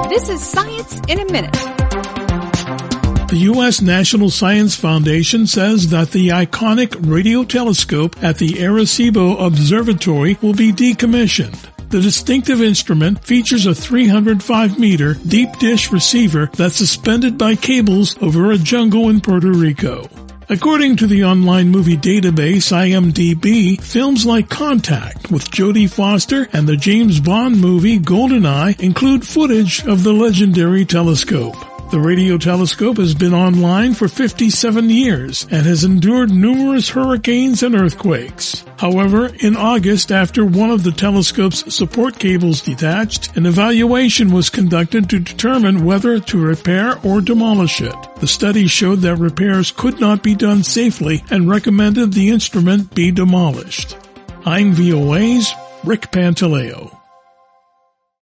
This is Science in a Minute. The U.S. National Science Foundation says that the iconic radio telescope at the Arecibo Observatory will be decommissioned. The distinctive instrument features a 305-meter deep dish receiver that's suspended by cables over a jungle in Puerto Rico. According to the online movie database IMDb, films like Contact with Jodie Foster and the James Bond movie GoldenEye include footage of the legendary telescope. The radio telescope has been online for 57 years and has endured numerous hurricanes and earthquakes. However, in August, after one of the telescope's support cables detached, an evaluation was conducted to determine whether to repair or demolish it. The study showed that repairs could not be done safely and recommended the instrument be demolished. I'm VOA's Rick Pantaleo.